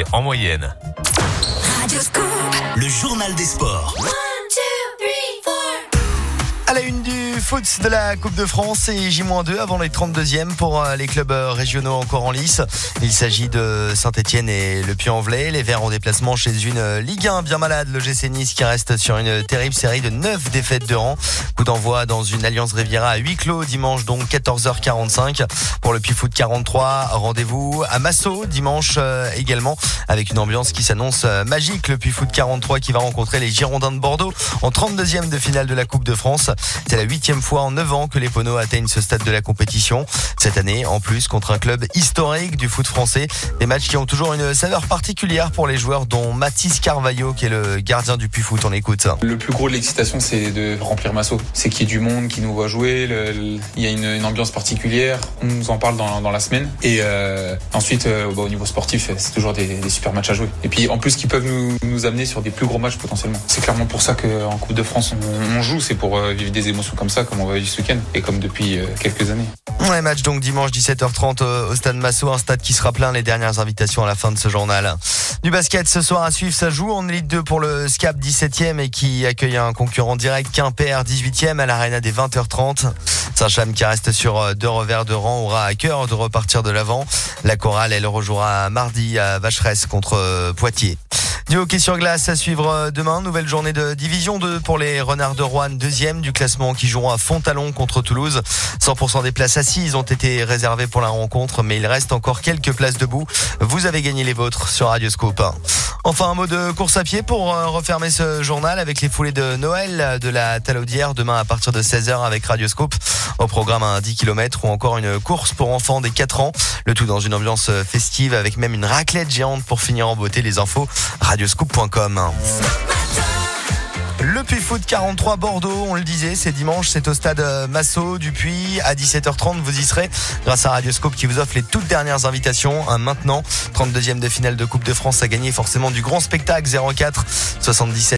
degrés en moyenne. Radioscoop, le journal des sports. 1, 2, 3, 4. À la une du foot de la Coupe de France et J-2 avant les 32e pour les clubs régionaux encore en lice. Il s'agit de Saint-Etienne et le Puy-en-Velay. Les Verts en déplacement chez une Ligue 1 bien malade. Le GC Nice qui reste sur une terrible série de 9 défaites de rang. Coup d'envoi dans une Alliance Riviera à huis clos dimanche, donc 14h45. Pour le Puy-Foot 43, rendez-vous à Massot dimanche également avec une ambiance qui s'annonce magique. Le Puy-Foot 43 qui va rencontrer les Girondins de Bordeaux en 32e de finale de la Coupe de France. C'est la 8e fois en 9 ans que les Poneaux atteignent ce stade de la compétition. Cette année, en plus, contre un club historique du foot français. Des matchs qui ont toujours une saveur particulière pour les joueurs, dont Mathis Carvalho, qui est le gardien du Puy-Foot. On écoute. Le plus gros de l'excitation, c'est de remplir Massot. C'est qu'il y ait du monde qui nous voit jouer. Il y a une ambiance particulière. On nous en parle dans la semaine. Et ensuite, au niveau sportif, c'est toujours des super matchs à jouer. Et puis, en plus, qui peuvent nous amener sur des plus gros matchs potentiellement. C'est clairement pour ça qu'en Coupe de France, on joue. C'est pour vivre des émotions comme ça, comme on va vivre ce week-end et comme depuis quelques années. Ouais, match donc dimanche 17h30 au stade Massot, un stade qui sera plein. Les dernières invitations à la fin de ce journal. Du basket ce soir à suivre, ça joue en Ligue 2 pour le SCAP 17e et qui accueille un concurrent direct, Quimper 18e à l'Arena des 20h30. Saint-Cham qui reste sur 2 revers de rang aura à cœur de repartir de l'avant. La chorale, elle rejouera mardi à Vacheresse contre Poitiers. Du hockey sur glace à suivre demain, nouvelle journée de Division 2 pour les Renards de Roanne, 2e du classement qui joueront à Fontalon contre Toulouse. 100% des places assises ont été réservées pour la rencontre, mais il reste encore quelques places debout. Vous avez gagné les vôtres sur Radioscoop. Enfin, un mot de course à pied pour refermer ce journal avec les foulées de Noël de la Talaudière demain à partir de 16h avec Radioscoop. Au programme un 10 km ou encore une course pour enfants des 4 ans. Le tout dans une ambiance festive avec même une raclette géante pour finir en beauté. Les infos radioscoop.com. Le Puy-Foot 43 Bordeaux, on le disait, c'est dimanche, c'est au stade Massot du Puy à 17h30, vous y serez grâce à Radioscoop qui vous offre les toutes dernières invitations. Maintenant, 32e de finale de Coupe de France à gagner, forcément du grand spectacle. 04 77